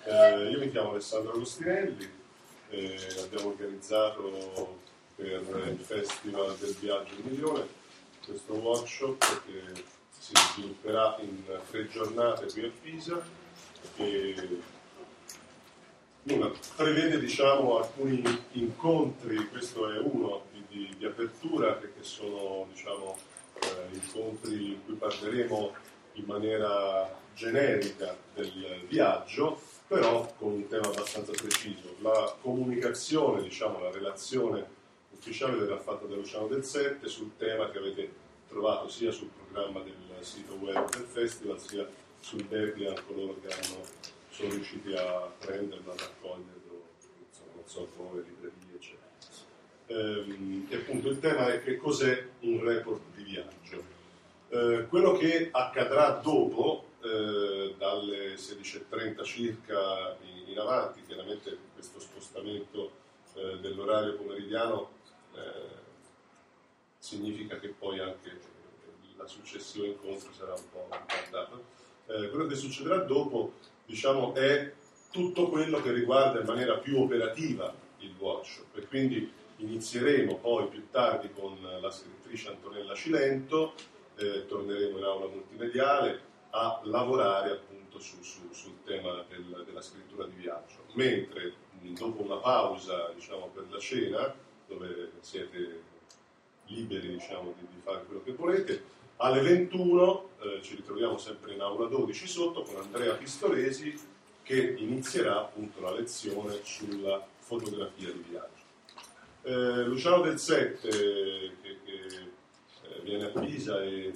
Io mi chiamo Alessandro Agostinelli, abbiamo organizzato per il Festival del Viaggio in Milione questo workshop che si svilupperà in 3 giornate qui a Pisa e prevede alcuni incontri. Questo è uno di apertura, perché sono incontri in cui parleremo in maniera generica del viaggio, però con un tema abbastanza preciso. La comunicazione, la relazione ufficiale verrà fatta da Luciano Del Sette sul tema che avete trovato sia sul programma del sito web del festival, sia sul Debian, coloro che sono riusciti a prenderlo, a raccoglierlo, non so come, librerie, eccetera. E appunto il tema è: che cos'è un report di viaggio. Quello che accadrà dopo, dalle 16:30 circa in avanti, chiaramente questo spostamento dell'orario pomeridiano significa che poi anche la successiva incontro sarà un po' ritardato. Quello che succederà dopo, è tutto quello che riguarda in maniera più operativa il workshop, e quindi inizieremo poi più tardi con la scrittrice Antonella Cilento, torneremo in aula multimediale a lavorare appunto sul tema della scrittura di viaggio, mentre dopo una pausa per la cena, dove siete liberi di fare quello che volete, alle 21 ci ritroviamo sempre in aula 12 sotto con Andrea Pistolesi, che inizierà appunto la lezione sulla fotografia di viaggio. Luciano Del Sette, che viene a Pisa e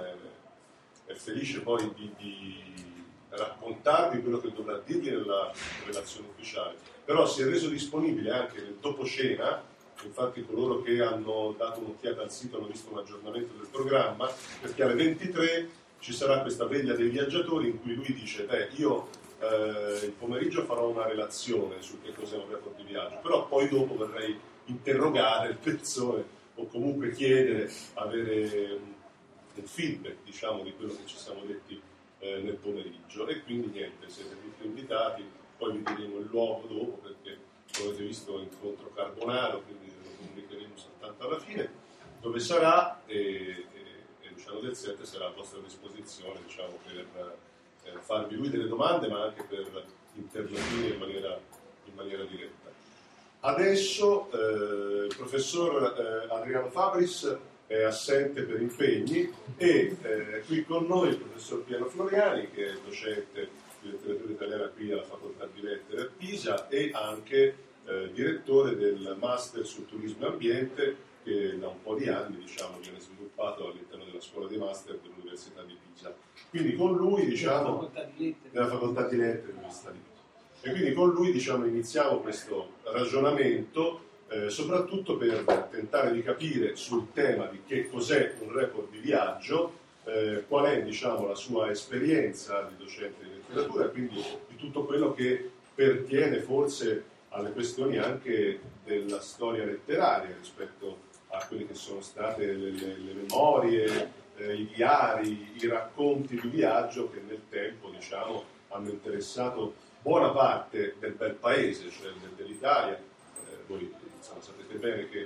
è felice poi di raccontarvi quello che dovrà dirvi nella relazione ufficiale, però si è reso disponibile anche nel dopo cena. Infatti coloro che hanno dato un'occhiata al sito hanno visto un aggiornamento del programma, perché alle 23 ci sarà questa veglia dei viaggiatori in cui lui dice: io il pomeriggio farò una relazione su che cos'è un report di viaggio, però poi dopo vorrei interrogare le persone o comunque chiedere, avere un feedback di quello che ci siamo detti nel pomeriggio, e quindi niente, siete tutti invitati. Poi vi diremo il luogo dopo, perché come avete visto è incontro Carbonaro, quindi lo comunicheremo soltanto alla fine, dove sarà, e Luciano Del Sette sarà a vostra disposizione per farvi lui delle domande, ma anche per interloquire in maniera diretta. Adesso il professor Adriano Fabris è assente per impegni, e qui con noi il professor Piero Floriani, che è docente di letteratura italiana qui alla Facoltà di Lettere a Pisa e anche direttore del Master su Turismo e Ambiente, che da un po' di anni viene sviluppato all'interno della Scuola dei Master dell'Università di Pisa. Quindi con lui della Facoltà di Lettere dell'Università di Pisa. E quindi con lui iniziamo questo ragionamento, soprattutto per tentare di capire sul tema di che cos'è un report di viaggio, qual è la sua esperienza di docente di letteratura, e quindi di tutto quello che pertiene forse alle questioni anche della storia letteraria rispetto a quelle che sono state le memorie, i diari, i racconti di viaggio che nel tempo hanno interessato buona parte del bel paese, cioè dell'Italia. Voi sapete bene che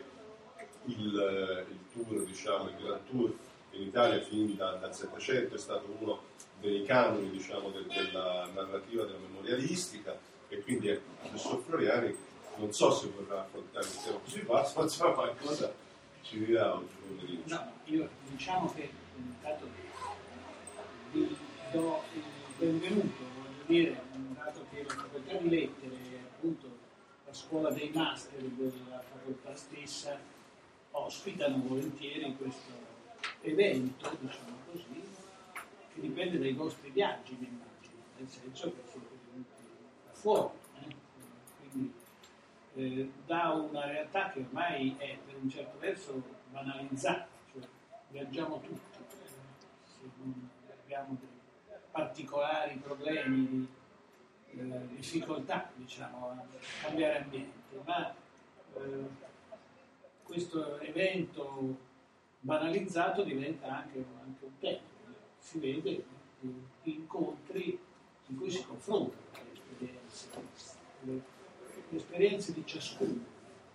il tour, il Grand Tour in Italia fin dal Settecento è stato uno dei canoni della narrativa della memorialistica, e quindi il professor Floriani non so se vorrà affrontare il tema così vasto, ma qualcosa ci dirà oggi pomeriggio. No, io che intanto vi do il benvenuto, dato che la Facoltà di Lettere è appunto la scuola dei master della facoltà stessa, ospitano volentieri questo evento, così, che dipende dai vostri viaggi, mi immagino, nel senso che siete venuti da fuori, quindi da una realtà che ormai è per un certo verso banalizzata, cioè viaggiamo tutti, se non abbiamo dei particolari problemi di difficoltà a cambiare ambiente, ma questo evento banalizzato diventa anche un tema. Si vede incontri in cui si confrontano le esperienze le esperienze di ciascuno.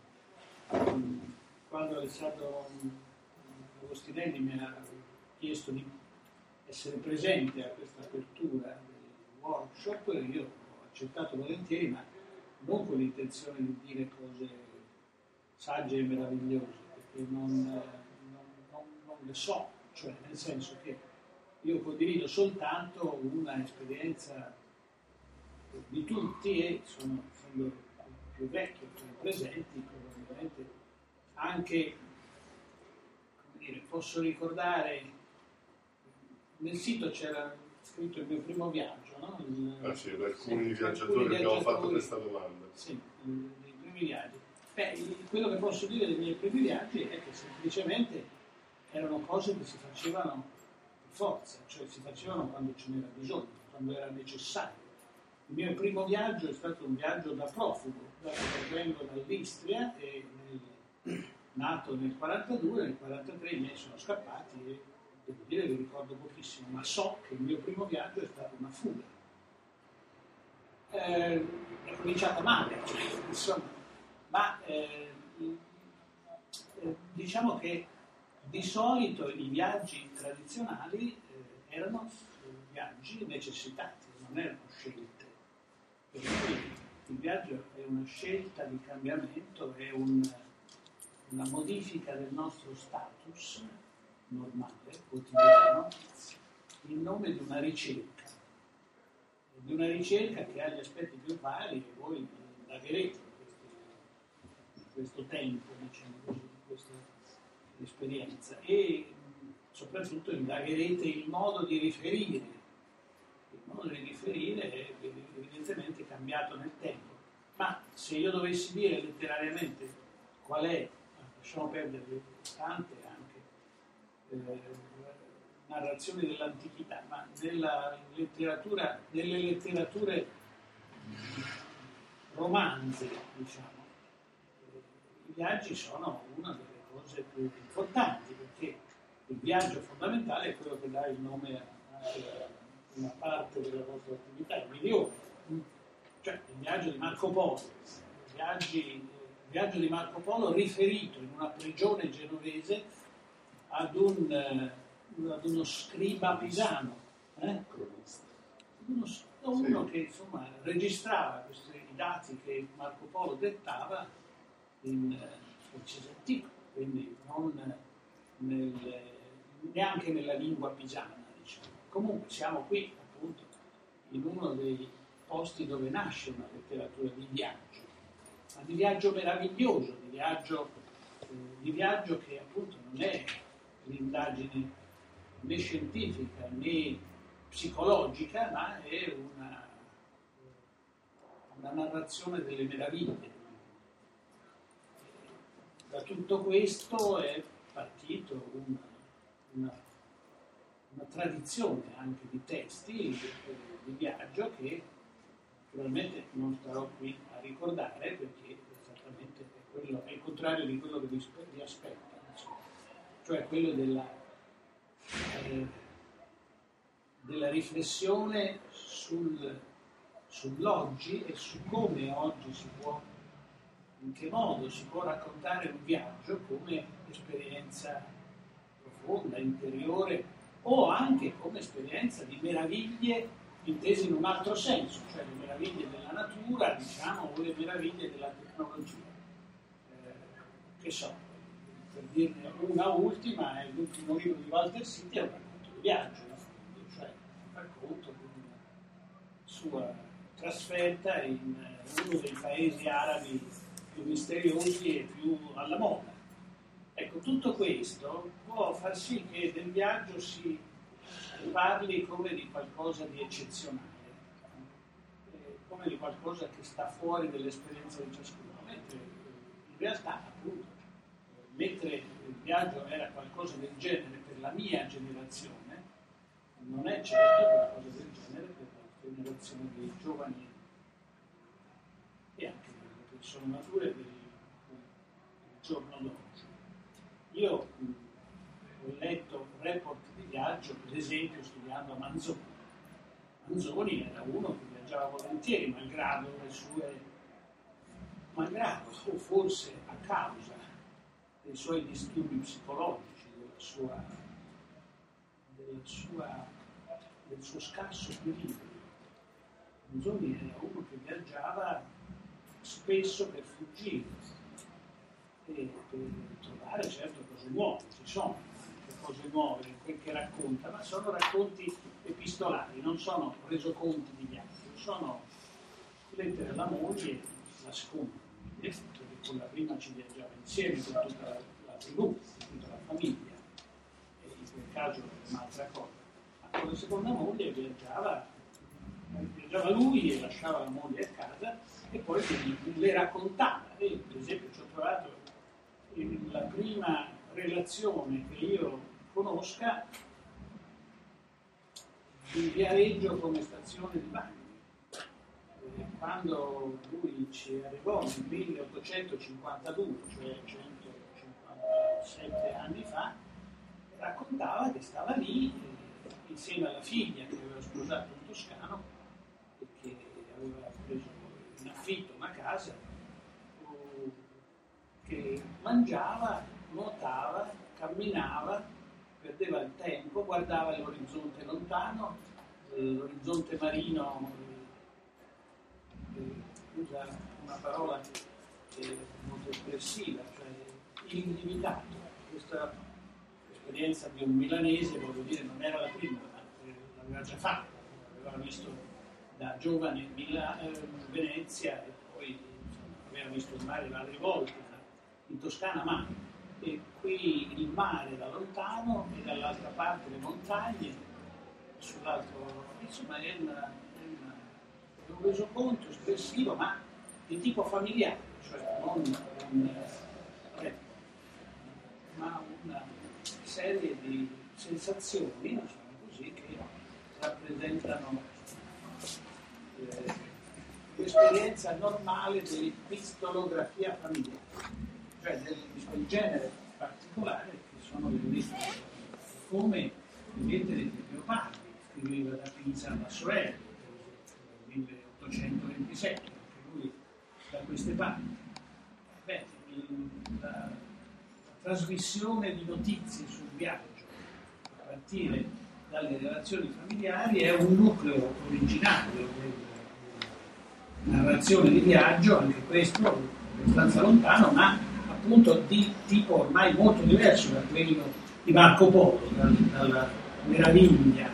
Quando Alessandro Agostinelli mi ha chiesto di essere presente a questa apertura del workshop, io ho accettato volentieri, ma non con l'intenzione di dire cose sagge e meravigliose, perché non le so, cioè nel senso che io condivido soltanto una esperienza di tutti e sono più vecchi, più presenti, probabilmente anche, come dire, posso ricordare, nel sito c'era scritto il mio primo viaggio, no? Sì, alcuni viaggiatori abbiamo fatto questa domanda. Sì, dei primi viaggi. Quello che posso dire dei miei primi viaggi è che semplicemente erano cose che si facevano per forza, cioè si facevano quando ce n'era bisogno, quando era necessario. Il mio primo viaggio è stato un viaggio da profugo, vengo dall'Istria e nato nel 42, nel 43 i miei sono scappati e devo dire che ricordo pochissimo, ma so che il mio primo viaggio è stato una fuga. È cominciata male, cioè, insomma, ma diciamo che di solito i viaggi tradizionali erano viaggi necessitati, non erano scelte. Per cui il viaggio è una scelta di cambiamento, è una modifica del nostro status normale, quotidiano, in nome di una ricerca che ha gli aspetti più vari e voi indagherete in questo tempo, diciamo così, in questa esperienza e soprattutto indagherete il modo di riferire. Il modo di riferire è evidentemente cambiato nel tempo, ma se io dovessi dire letterariamente qual è, lasciamo perdere tante anche narrazioni dell'antichità, ma nelle letterature romanze, diciamo, i viaggi sono una delle cose più importanti, perché il viaggio fondamentale è quello che dà il nome a una parte della vostra attività, il milione, cioè il viaggio di Marco Polo, il viaggio di Marco Polo riferito in una prigione genovese ad uno scriba pisano, uno che insomma registrava i dati che Marco Polo dettava in francese antico, quindi non neanche nella lingua pisana, diciamo. Comunque siamo qui appunto in uno dei posti dove nasce una letteratura di viaggio, ma di viaggio meraviglioso, di viaggio che appunto non è l'indagine né scientifica né psicologica, ma è una narrazione delle meraviglie. Da tutto questo è partito una tradizione anche di testi di viaggio che naturalmente non starò qui a ricordare perché esattamente è il contrario di quello che vi aspetta, cioè quello della riflessione sull'oggi e su come oggi in che modo si può raccontare un viaggio come esperienza profonda, interiore, o anche come esperienza di meraviglie intese in un altro senso, cioè le meraviglie della natura, diciamo, o le meraviglie della tecnologia. Che so, per dirne una ultima, è l'ultimo libro di Walter City, è un racconto di viaggio, cioè un racconto di una sua trasferta in uno dei paesi arabi più misteriosi e più alla moda. Ecco, tutto questo può far sì che del viaggio si parli come di qualcosa di eccezionale, come di qualcosa che sta fuori dell'esperienza di ciascuno, mentre in realtà, appunto, mentre il viaggio era qualcosa del genere per la mia generazione, non è certo qualcosa del genere per la generazione dei giovani e anche delle persone mature del giorno d'oggi. Io ho letto report di viaggio, per esempio, studiando a Manzoni. Manzoni era uno che viaggiava volentieri, malgrado le sue malgrado o forse a causa dei suoi disturbi psicologici, del suo scarso equilibrio. Mussolini era uno che viaggiava spesso per fuggire e per trovare certo cose nuove. Ci sono cose nuove in quel che racconta, ma sono racconti epistolari, non sono resoconti di viaggio, sono lettere alla moglie, la seconda, perché con la prima ci viaggiava insieme con tutta la tribù, tutta la famiglia, e in quel caso è un'altra cosa. Ma con la seconda moglie viaggiava lui e lasciava la moglie a casa e poi le raccontava. E per esempio ci ho trovato la prima relazione che io conosca di Viareggio come stazione di Bagni. Quando lui ci arrivò nel 1852, cioè 157 anni fa, raccontava che stava lì insieme alla figlia che aveva sposato un toscano e che aveva preso in affitto una casa, che mangiava, nuotava, camminava, perdeva il tempo, guardava l'orizzonte lontano, l'orizzonte marino, usa una parola molto espressiva, cioè illimitato. Questa esperienza di un milanese, voglio dire, non era la prima, ma l'aveva già fatta, aveva visto da giovane Venezia e poi aveva visto il mare varie volte, in Toscana mai. E qui il mare da lontano e dall'altra parte le montagne, sull'altro, insomma è un resoconto espressivo ma di tipo familiare, cioè non ma una serie di sensazioni, diciamo così, che rappresentano l'esperienza normale dell'epistolografia familiare, cioè del genere particolare che sono le lettere, come le lettere di mio padre, scriveva da Pisa alla sorella, nel 1827, anche lui da queste parti. Beh, la trasmissione di notizie sul viaggio a partire dalle relazioni familiari è un nucleo originario della narrazione di viaggio, anche questo abbastanza lontano, ma appunto di tipo ormai molto diverso da quello di Marco Polo, dalla meraviglia,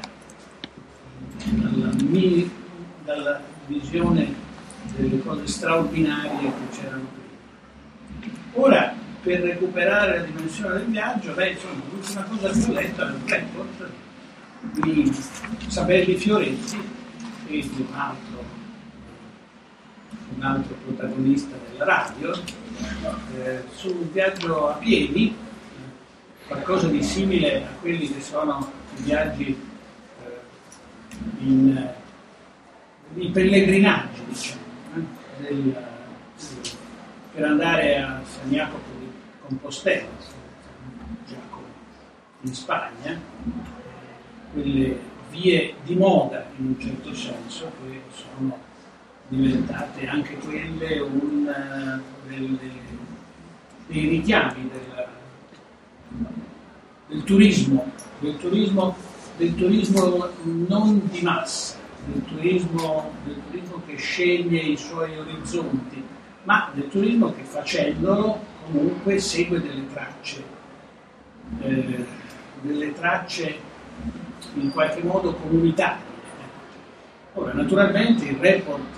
dalla visione delle cose straordinarie che c'erano prima. Ora, per recuperare la dimensione del viaggio, insomma, l'ultima cosa che ho letto era il report di Sabelli Fioretti e di un altro protagonista della radio, sul viaggio a piedi, qualcosa di simile a quelli che sono i viaggi i pellegrinaggi, diciamo, per andare a San Jacopo di Compostela, Giacomo, in Spagna, quelle vie di moda in un certo senso che sono diventate anche quelle dei richiami del turismo non di massa, del turismo che sceglie i suoi orizzonti, ma del turismo che facendolo comunque segue delle tracce in qualche modo comunitarie. Ora, naturalmente il report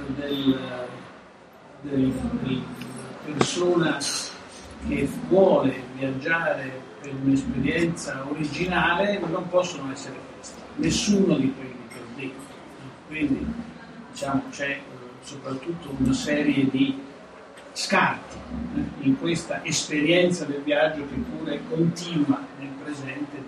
della persona che vuole viaggiare per un'esperienza originale non possono essere questi, nessuno di quelli che ho detto. Quindi diciamo c'è soprattutto una serie di scarti in questa esperienza del viaggio che pure continua nel presente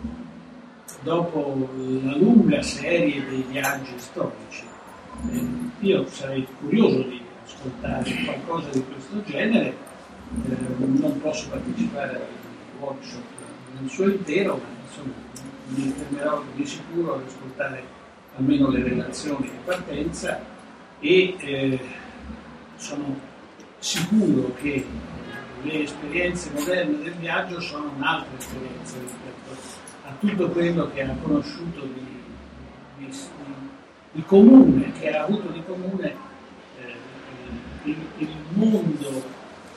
dopo la lunga serie dei viaggi storici. Io sarei curioso di ascoltare qualcosa di questo genere, non posso partecipare al workshop nel suo intero, ma insomma mi fermerò di sicuro ad ascoltare almeno le relazioni di partenza e sono sicuro che le esperienze moderne del viaggio sono un'altra esperienza rispetto a tutto quello che ha conosciuto di comune, che ha avuto di comune il mondo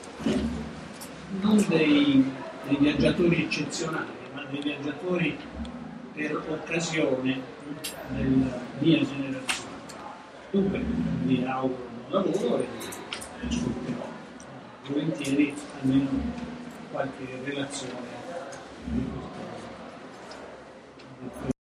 non dei viaggiatori eccezionali, ma dei viaggiatori per occasione della mia generazione. Dunque vi auguro buon lavoro e ascolterò volentieri almeno qualche relazione di questo.